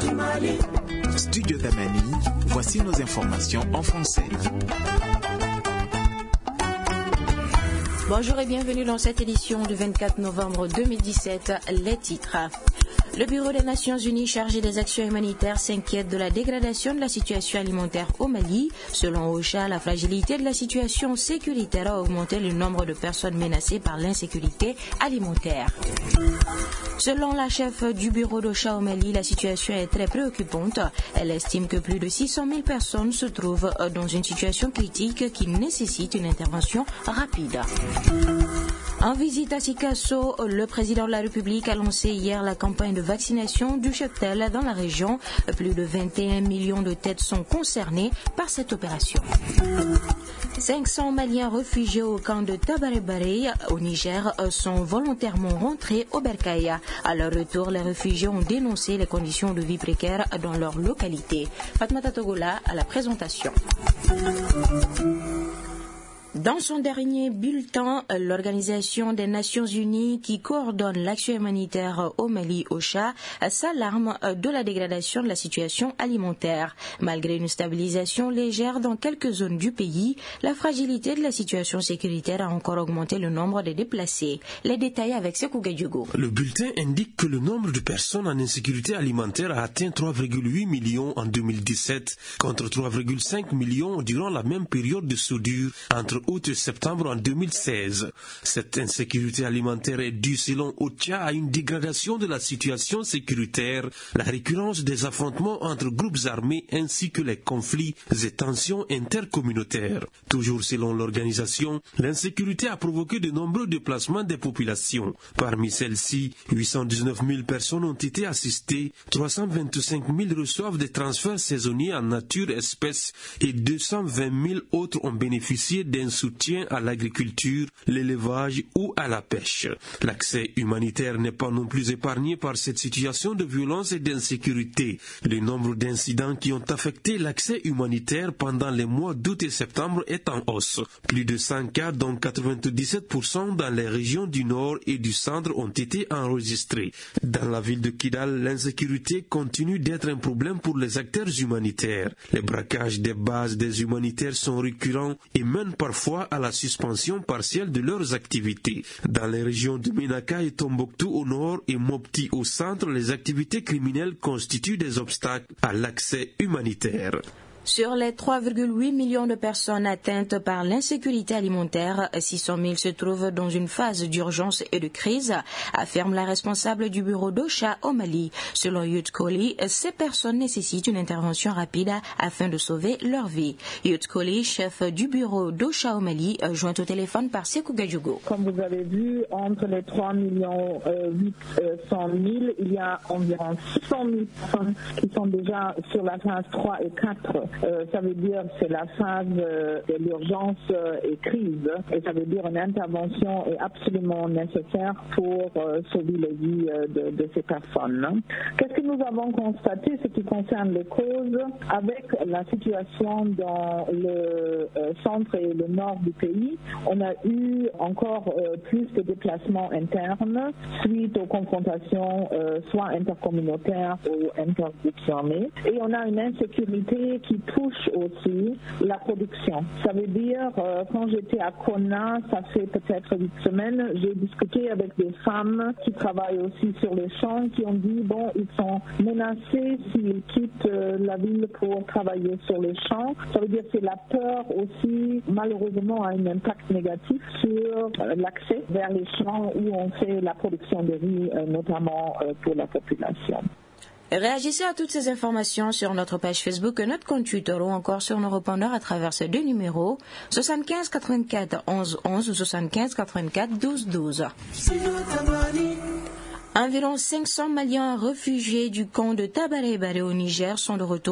Studio Damani, voici nos informations en français. Bonjour et bienvenue dans cette édition du 24 novembre 2017. Les titres. Le Bureau des Nations Unies chargé des actions humanitaires s'inquiète de la dégradation de la situation alimentaire au Mali. Selon OCHA, la fragilité de la situation sécuritaire a augmenté le nombre de personnes menacées par l'insécurité alimentaire. Selon la chef du bureau d'OCHA au Mali, la situation est très préoccupante. Elle estime que plus de 600 000 personnes se trouvent dans une situation critique qui nécessite une intervention rapide. En visite à Sikasso, le président de la République a lancé hier la campagne de vaccination du cheptel dans la région. Plus de 21 millions de têtes sont concernées par cette opération. 500 Maliens réfugiés au camp de Tabaré-Baré au Niger sont volontairement rentrés au Berkaya. À leur retour, les réfugiés ont dénoncé les conditions de vie précaires dans leur localité. Fatmata Togola à la présentation. Dans son dernier bulletin, l'Organisation des Nations Unies qui coordonne l'action humanitaire au Mali, OCHA, s'alarme de la dégradation de la situation alimentaire. Malgré une stabilisation légère dans quelques zones du pays, la fragilité de la situation sécuritaire a encore augmenté le nombre de déplacés. Les détails avec Sekou Gadjogo. Le bulletin indique que le nombre de personnes en insécurité alimentaire a atteint 3,8 millions en 2017 contre 3,5 millions durant la même période de soudure entre août et septembre en 2016. Cette insécurité alimentaire est due selon OCHA à une dégradation de la situation sécuritaire, la récurrence des affrontements entre groupes armés ainsi que les conflits et tensions intercommunautaires. Toujours selon l'organisation, l'insécurité a provoqué de nombreux déplacements des populations. Parmi celles-ci, 819 000 personnes ont été assistées, 325 000 reçoivent des transferts saisonniers en nature espèces et 220 000 autres ont bénéficié d'un soutien à l'agriculture, l'élevage ou à la pêche. L'accès humanitaire n'est pas non plus épargné par cette situation de violence et d'insécurité. Le nombre d'incidents qui ont affecté l'accès humanitaire pendant les mois d'août et septembre est en hausse. Plus de 100 cas, dont 97% dans les régions du nord et du centre ont été enregistrés. Dans la ville de Kidal, l'insécurité continue d'être un problème pour les acteurs humanitaires. Les braquages des bases des humanitaires sont récurrents et mènent parfois à la suspension partielle de leurs activités. Dans les régions de Ménaka et Tombouctou au nord et Mopti au centre, les activités criminelles constituent des obstacles à l'accès humanitaire. Sur les 3,8 millions de personnes atteintes par l'insécurité alimentaire, 600 000 se trouvent dans une phase d'urgence et de crise, affirme la responsable du bureau d'OCHA au Mali. Selon Youth Koli, ces personnes nécessitent une intervention rapide afin de sauver leur vie. Youth Koli, chef du bureau d'OCHA au Mali, joint au téléphone par Sekou Gadjogo. Comme vous avez vu, entre les 3 millions 800 000, il y a environ 600 000 personnes qui sont déjà sur la phase 3 et 4. Ça veut dire c'est la phase de l'urgence et crise. Et ça veut dire une intervention est absolument nécessaire pour sauver les vies de ces personnes. Qu'est-ce que nous avons constaté, ce qui concerne les causes, avec la situation dans le centre et le nord du pays, on a eu encore plus de déplacements internes suite aux confrontations soit intercommunautaires ou intergroupes armés. Et on a une insécurité qui touche aussi la production. Ça veut dire, quand j'étais à Kona, ça fait peut-être 8 semaines, j'ai discuté avec des femmes qui travaillent aussi sur les champs, qui ont dit, bon, ils sont menacés s'ils quittent la ville pour travailler sur les champs. Ça veut dire que la peur aussi, malheureusement, a un impact négatif sur l'accès vers les champs où on fait la production de riz, notamment pour la population. Réagissez à toutes ces informations sur notre page Facebook et notre compte Twitter ou encore sur nos répondeurs à travers ces deux numéros 75 84 11 11 ou 75 84 12 12. Environ 500 Maliens réfugiés du camp de Tabaré-Baré au Niger sont de retour à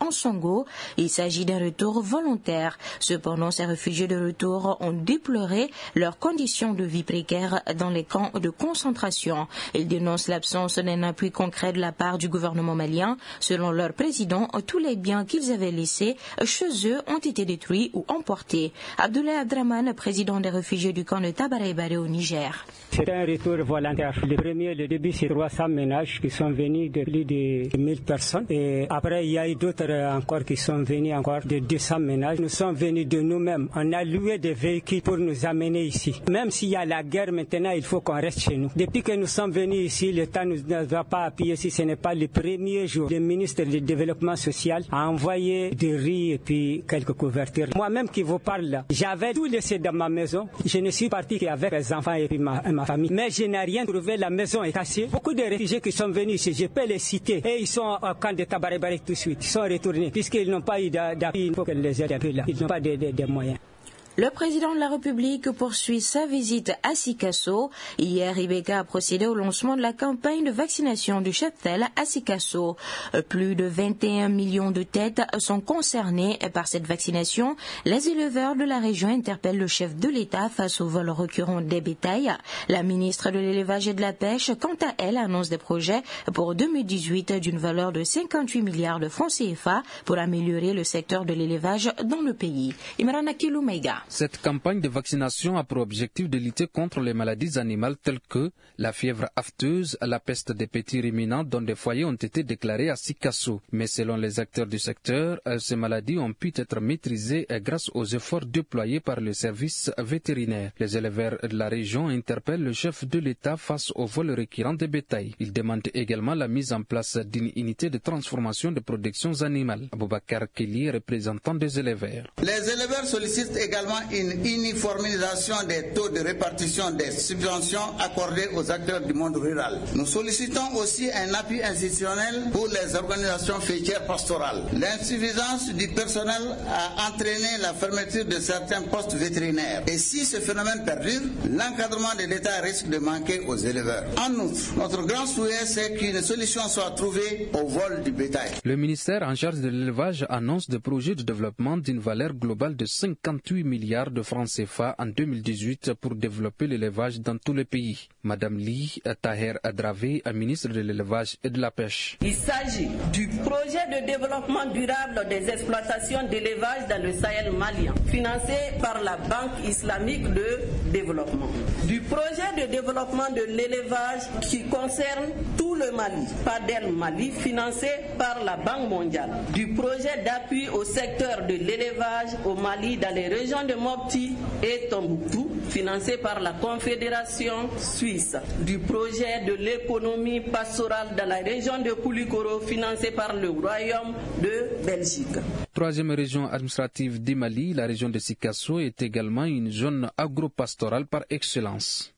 Ansongo. Il s'agit d'un retour volontaire. Cependant, ces réfugiés de retour ont déploré leurs conditions de vie précaires dans les camps de concentration. Ils dénoncent l'absence d'un appui concret de la part du gouvernement malien. Selon leur président, tous les biens qu'ils avaient laissés chez eux ont été détruits ou emportés. Abdoulaye Abdraman, président des réfugiés du camp de Tabaraïbaré au Niger. C'est un retour volontaire. Le début, c'est 300 ménages qui sont venus de plus de 1000 personnes. Et après, il y a eu d'autres encore qui sont venus encore de 200 ménages. Nous sommes venus de nous-mêmes. On a loué des véhicules pour nous amener ici. Même s'il y a la guerre maintenant, il faut qu'on reste chez nous. Depuis que nous sommes venus ici, l'État ne nous a pas appuyé. Si ce n'est pas le premier jour, le ministre du Développement social a envoyé des riz et puis quelques couvertures. Moi-même qui vous parle là, j'avais tout laissé dans ma maison. Je ne suis parti qu'avec les enfants et puis ma famille. Mais je n'ai rien trouvé. La maison est cassée. Beaucoup de réfugiés qui sont venus ici, je peux les citer. Et ils sont au camp de Tabaraïbaré tout de suite. Ils sont retournés puisqu'ils n'ont pas eu d'appui. Il faut que les aide un peu là. Ils n'ont pas de moyens. Le président de la République poursuit sa visite à Sikasso. Hier, Ibeka a procédé au lancement de la campagne de vaccination du cheptel à Sikasso. Plus de 21 millions de têtes sont concernées par cette vaccination. Les éleveurs de la région interpellent le chef de l'État face au vol récurrent des bétails. La ministre de l'Élevage et de la Pêche, quant à elle, annonce des projets pour 2018 d'une valeur de 58 milliards de francs CFA pour améliorer le secteur de l'élevage dans le pays. Imran Akilou Meiga. Cette campagne de vaccination a pour objectif de lutter contre les maladies animales telles que la fièvre afteuse, la peste des petits ruminants dont des foyers ont été déclarés à Sikasso. Mais selon les acteurs du secteur, ces maladies ont pu être maîtrisées grâce aux efforts déployés par le service vétérinaire. Les éleveurs de la région interpellent le chef de l'État face au vol récurrent des bétails. Ils demandent également la mise en place d'une unité de transformation de productions animales. Aboubakar Kelly, représentant des éleveurs. Les éleveurs sollicitent également une uniformisation des taux de répartition des subventions accordées aux acteurs du monde rural. Nous sollicitons aussi un appui institutionnel pour les organisations faîtières pastorales. L'insuffisance du personnel a entraîné la fermeture de certains postes vétérinaires. Et si ce phénomène perdure, l'encadrement de l'État risque de manquer aux éleveurs. En outre, notre grand souhait, c'est qu'une solution soit trouvée au vol du bétail. Le ministère en charge de l'élevage annonce des projets de développement d'une valeur globale de 58 milliards de francs CFA en 2018 pour développer l'élevage dans tout le pays. Madame Lee Taher Adravé, ministre de l'Élevage et de la Pêche. Il s'agit du projet de développement durable des exploitations d'élevage dans le Sahel malien, financé par la Banque islamique de développement. Du projet de développement de l'élevage qui concerne tout le Mali, PADEL Mali, financé par la Banque mondiale. Du projet d'appui au secteur de l'élevage au Mali dans les régions de Mopti et Tombouctou, financé par la Confédération suisse. Du projet de l'économie pastorale dans la région de Koulikoro, financé par le Royaume de Belgique. Troisième région administrative du Mali, la région de Sikasso est également une zone agro-pastorale par excellence.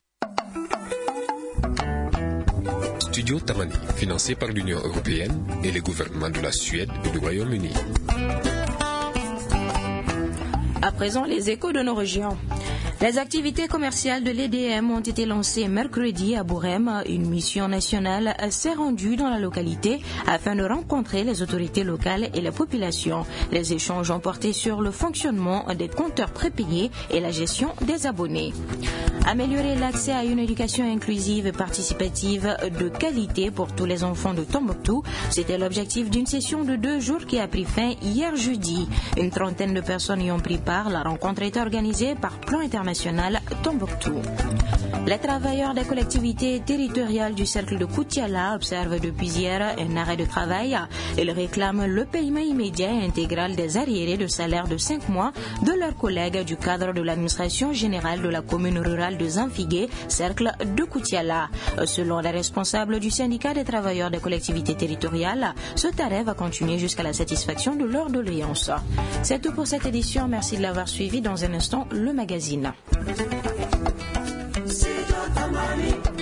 Studio Tamani, financé par l'Union européenne et les gouvernements de la Suède et du Royaume-Uni. À présent, les échos de nos régions. Les activités commerciales de l'EDM ont été lancées mercredi à Bourem. Une mission nationale s'est rendue dans la localité afin de rencontrer les autorités locales et la population. Les échanges ont porté sur le fonctionnement des compteurs prépayés et la gestion des abonnés. Améliorer l'accès à une éducation inclusive et participative de qualité pour tous les enfants de Tombouctou, c'était l'objectif d'une session de 2 jours qui a pris fin hier jeudi. Une trentaine de personnes y ont pris part. La rencontre est organisée par Plan International Tombouctou. Les travailleurs des collectivités territoriales du cercle de Koutiala observent depuis hier un arrêt de travail. Ils réclament le paiement immédiat et intégral des arriérés de salaire de 5 mois de leurs collègues du cadre de l'administration générale de la commune rurale de Zanfigué, cercle de Koutiala. Selon les responsables du syndicat des travailleurs des collectivités territoriales, ce tarif va continuer jusqu'à la satisfaction de leurs doléances. C'est tout pour cette édition. Merci de l'avoir suivi. Dans un instant, le magazine.